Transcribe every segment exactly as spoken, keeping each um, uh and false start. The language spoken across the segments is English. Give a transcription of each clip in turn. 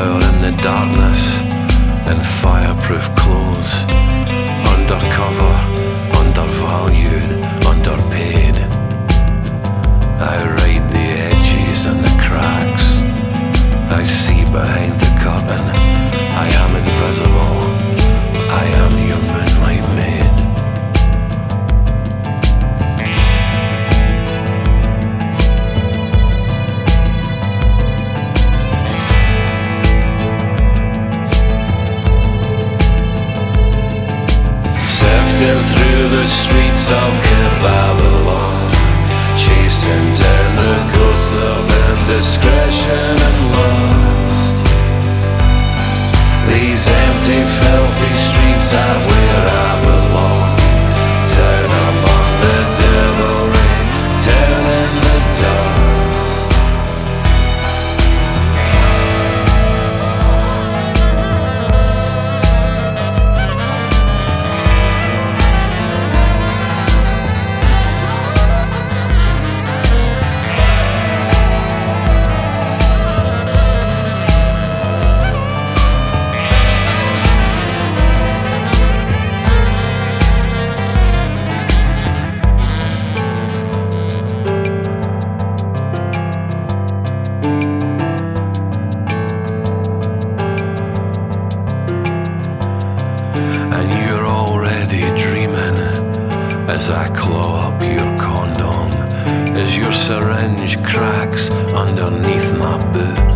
hour in the darkness in fireproof clothes, undercover, undervalued, underpaid. I ride the edges and the cracks. I see behind the curtain. I am invisible. I am your moonlight maid. Sifting through the streets of Babylon, chasing down the ghosts of indiscretion and lust. These empty, filthy streets are where I belong. Down among the devilry, down in the dust. And you're already dreaming as I claw up your condom, as your syringe cracks underneath my boot.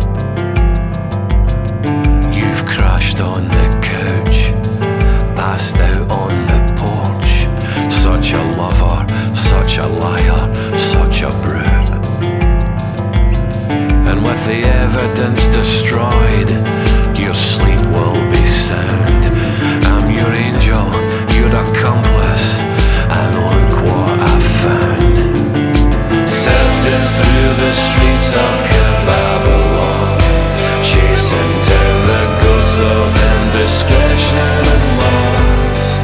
You've crashed on the couch, passed out on the porch. Such a lover, such a liar, such a brute. And with the evidence destroyed, your sleep will be sound. I'm your angel, your accomplice, and look what I found. Sifting through the streets of Babylon, chasing down the ghosts of indiscretion and lust.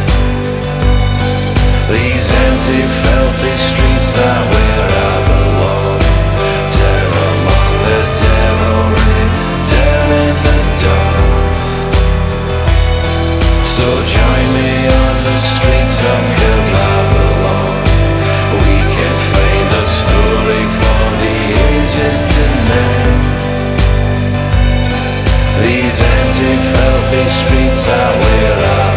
These empty, filthy streets are where I belong. Down among the devilry, down in the dust. So join me on the streets of Babylon. We can find a story for the ages tonight. These empty, filthy streets are where I